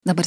Dabar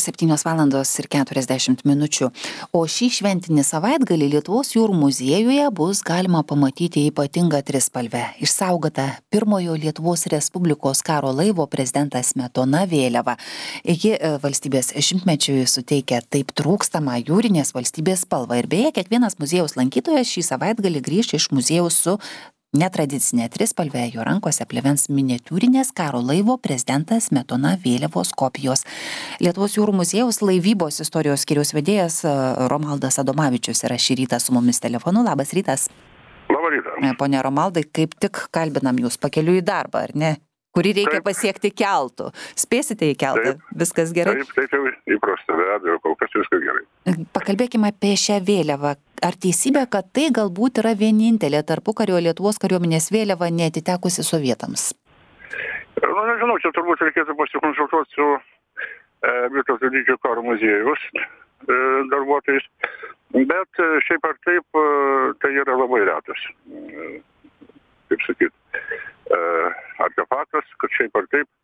7:40. O šį šventinį savaitgalį Lietuvos jūrų muziejuje bus galima pamatyti ypatingą trispalvę, išsaugotą pirmojo Lietuvos Respublikos karo laivo Prezidentas Smetona vėliavą. Ji valstybės šimtmečiui suteikia taip trūkstamą jūrinės valstybės spalvą. Ir beje, kiekvienas muziejaus lankytojas šį savaitgalį grįš iš muziejaus su netradicinė trispalvė, jo rankose plevens miniatiūrinės karo laivo Prezidentas Smetona vėliavos kopijos. Lietuvos jūrų muziejaus laivybos istorijos skyriaus vedėjas Romaldas Adomavičius yra šį rytą su mumis telefonu. Labas rytas. Labą rytą. Pone Romaldai, kaip tik kalbinam jūs pakeliui į darbą, ar ne? Kurį reikia pasiekti keltu. Spėsite į keltą? Viskas gerai? Taip jau įprasta, be abejo, kol kas viskas gerai. Pakalbėkime apie šią vėliavą. Ar teisybė, kad tai galbūt yra vienintelė tarpukario Lietuvos kariuomenės vėliava neatitekusi sovietams? Nežinau, čia turbūt reikėtų pasikonsultuoti su Vytauto Didžiojo karo muziejaus darbuotojais, bet šiaip ar taip tai yra labai retas, kaip sakyt, artefaktas, kad šiaip ar taip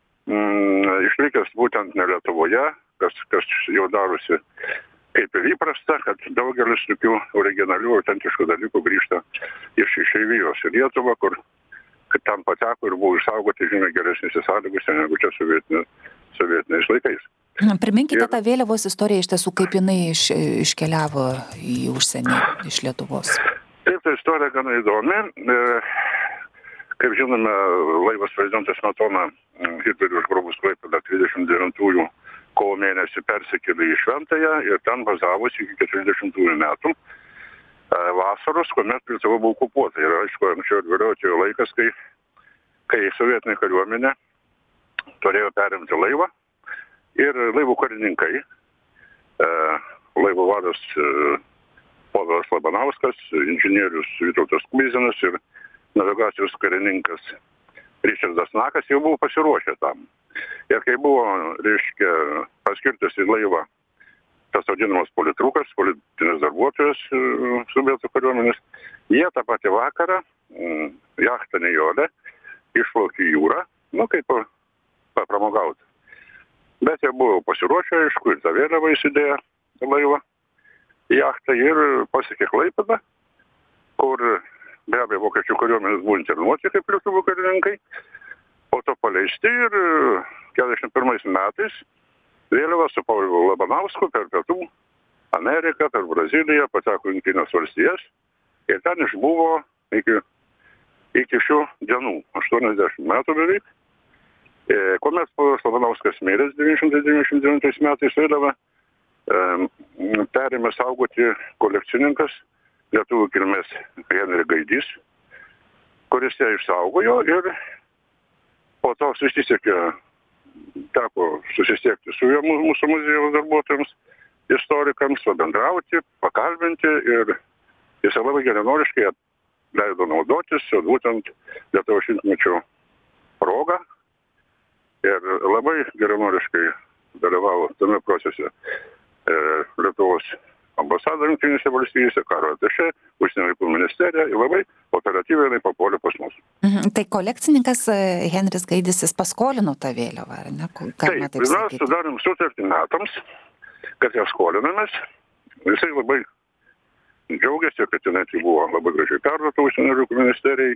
išlikęs būtent ne Lietuvoje, kas jau darosi kaip ir įprasta, kad daugelis tokių originalių, autentiškų dalykų grįžta iš išeivijos į Lietuvą, kur ten pateko ir buvo išsaugoti žymiai geresnėse sąlygose negu čia sovietiniais laikais. Priminkite tą vėliavos istoriją iš tiesų, kaip jinai iškeliavo į užsienį iš Lietuvos. Taip, ta istorija gana įdomi. Kaip žinome, laivas Prezidentas Smetona Hitleriui užgrobus Klaipėdą 39 kovo mėnesį persikėlė į Šventąją ir ten bazavosi iki 40 metų vasaros, kuomet Lietuva buvo okupuota. Ir aišku, anksčiau ir vėliau atėjo laikas, kai sovietinė kariuomenė turėjo perimti laivą ir laivų karininkai, laivo vadas Povilas Labanauskas, inžinierius Vytautas Kuizinas ir navigacijos karininkas Ričardas Nakas jau buvo pasiruošę tam. Ir kai buvo, paskirtas į laivą tas vadinamas politrukas, politinis darbuotojas sovietų kariuomenės, jie tą patį vakarą jachtą Nijolė išplaukė į jūrą, kaip papramogauti. Bet jie buvo pasiruošę, aišku, ir tą vėliavą įsidėjo laivą į jachtą ir pasiekė Klaipėdą, kur be abejo vokiečių kariuomenės buvo internuoti kaip lietuvių karininkai, po to paleisti ir 41 metais vėliava su Povilu Labanausku per Pietų Ameriką, per Braziliją pateko į Jungtines valstijas ir ten išbuvo iki šių dienų, 80 metų beveik. Kuomet Povilas Labanauskas miręs 1999 metais vėliavą perėmė saugoti kolekcininkas lietuvių kilmės Henri Gaidys, kuris ją išsaugojo ir po to teko susisiekti su mūsų muziejaus darbuotojams, istorikams, pabendrauti, pakalbinti ir jis labai geranoriškai leido naudotis būtent Lietuvos šimtmečio proga ir labai geranoriškai dalyvavo tame procese Lietuvos ambasada Jungtinėse valstijose, karo atašė, užsienio reikalų ministerija ir labai operatyviai papuolė pas mus. Tai kolekcininkas Henris Gaidys jis paskolino tą vėliavą, ar ne? Taip, mes sudarėm sutartį metams, kad ją skolinamės. Jisai labai džiaugiasi, kad jinai buvo labai gražiai perduota užsienio reikalų ministerijai.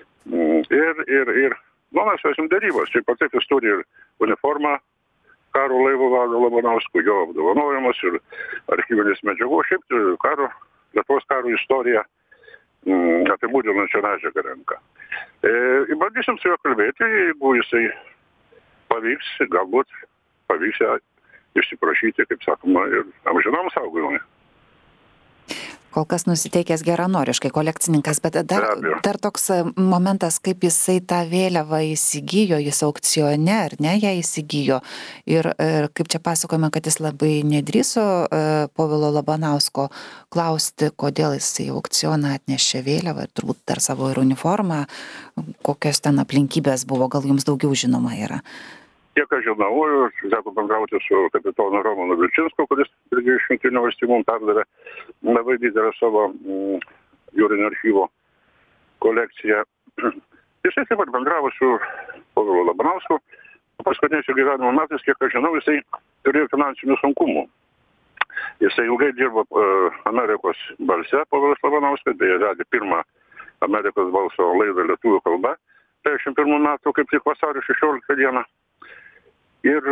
Ir mes esam derybos. Šiaip pat taip jis turi ir uniformą karo laivo vado Labanausko, jo apdovanojimas ir archyvinės medžiagos. Šiaip Lietuvos karo istorija apibūdinančią medžiagą renka. Bandysim su juo kalbėti, jeigu jisai pavyks, galbūt pavyks ją išsiprašyti, kaip sakoma, ir amžinam saugojimui. Kol kas nusiteikęs geranoriškai kolekcininkas, bet dar toks momentas, kaip jisai tą vėliavą įsigijo, jis aukcione, ar ne, ją įsigijo. Ir kaip čia pasakojame, kad jis labai nedrįso Povilo Labanausko klausti, kodėl jisai aukcioną atnešė vėliavą, ir turbūt dar savo ir uniformą, kokios ten aplinkybės buvo, gal jums daugiau žinoma yra. Kiek aš žinau, teko bendrauti su kapitonu Romanu Vilčinsku, kuris irgi iš Jungtinių valstijų mums perdavė labai didelę savo jūrinio archyvo kolekciją. Jisai taip pat bendravo su Povilu Labanausku paskutiniais jo gyvenimo metais, kiek aš žinau, jisai turėjo finansinių sunkumų. Jisai ilgai dirbo Amerikos balse, Povilas Labanauskas, beje, vedė pirmą Amerikos balso laidą lietuvių kalba 51 metų, kaip tik vasario 16 dieną. Ir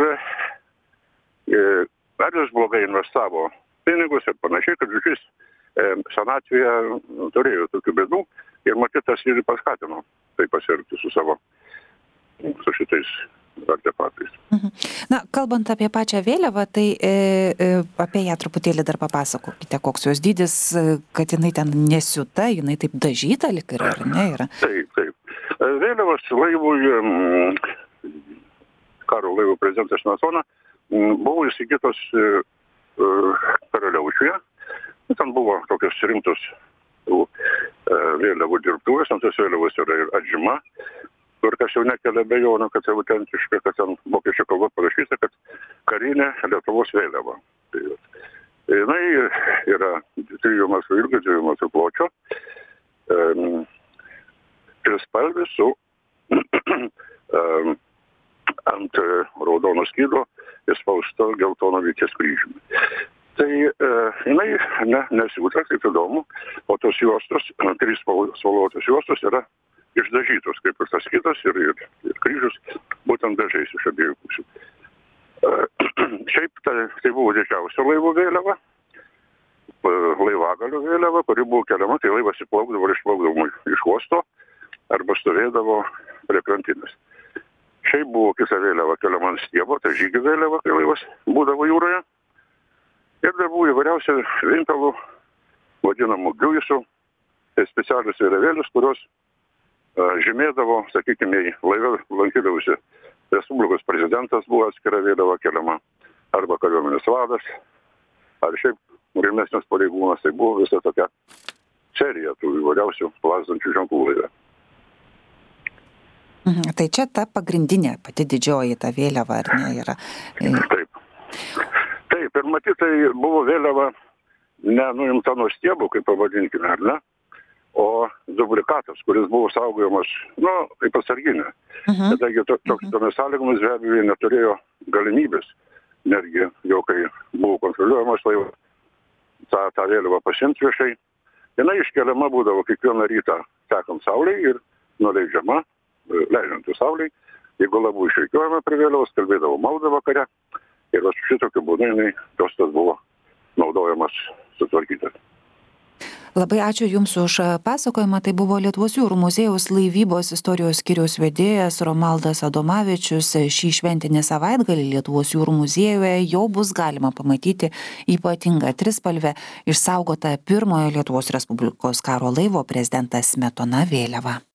ar jis blogai investavo pinigus ir panašiai, kad žodžius senatvėje turėjo tokių bėdų ir matyt tas ir paskatino tai pasielgti su šitais artefaktais. Na, kalbant apie pačią vėliavą, tai apie ją truputėlį dar papasakokite, koks jos dydis, kad jinai ten nesiuta, jinai taip dažyta lyg yra, ar ne yra? Taip. Vėliavos laivui, karo laivų prezidentas Smetona, buvo įsigytos Karaliaučiuje. Ten buvo tokios rimtos vėliavų dirbtuvės, ant tos vėliavos yra ir atžyma, kur kas jau nekelia abejonių, kad tai autentiška, kad ten vokiečių kalba parašyta, kad karinė Lietuvos vėliava. Tai jinai yra 3 metrų ilgio, 2 metrų pločio, trispalvė su ant raudono skydo įspausta geltono vyties kryžiumi. Tai jinai nesiūta, kaip įdomu, o tos juostos, 3 spalvotos juostos yra išdažytos, kaip ir tas skydas ir kryžius, būtent dažais iš abiejų pusių. Šiaip tai buvo didžiausia laivo vėliava, laivagalio vėliava, kuri buvo keliama, tai laivas įplaukdavo ir išplaukdavo iš uosto arba stovėdavo prie krantinės. Šiaip buvo kita vėliava keliama ant stiebo, tai žygio vėliava, kai laivas būdavo jūroje. Ir dar buvo įvairiausių vinkalų, vadinamų griuisų, tai specialius vėliavėlius, kurios žymėdavo, sakykime, laive lankydavosi Respublikos prezidentas, buvo atskira vėliava keliama, arba kariuomenės vadas, ar šiaip rimesnis pareigūnas, tai buvo visa tokia serija tų įvairiausių plazdančių ženklų laive. Tai čia ta pagrindinė, pati didžioji ta vėliava, ar ne, yra? Taip, ir matyt, tai buvo vėliava nenuimta nuo stiebų, kaip pavadinkime, ar ne, o dublikatas, kuris buvo saugojamas, kaip atsarginė. Kadangi tomis sąlygomis be abejo neturėjo galimybės, netgi jau kai buvo kontroliuojamas laivas, tą vėliavą pasimti viešai, jinai iškeliama būdavo kiekvieną rytą tekant saulei ir nuleidžiama, leidžiantis saulei, jeigu labiau išreikiuojama prie vėliavos, kalbėdavo maldą vakare ir šitokiu būdu jinai tas buvo naudojamas sutvarkytas. Labai ačiū Jums už pasakojimą. Tai buvo Lietuvos jūrų muziejaus laivybos istorijos skyriaus vedėjas Romaldas Adomavičius. Šį šventinį savaitgalį Lietuvos jūrų muziejuje jau bus galima pamatyti ypatingą trispalvę išsaugotą pirmojo Lietuvos Respublikos karo laivo prezidentas Smetona vėliavą.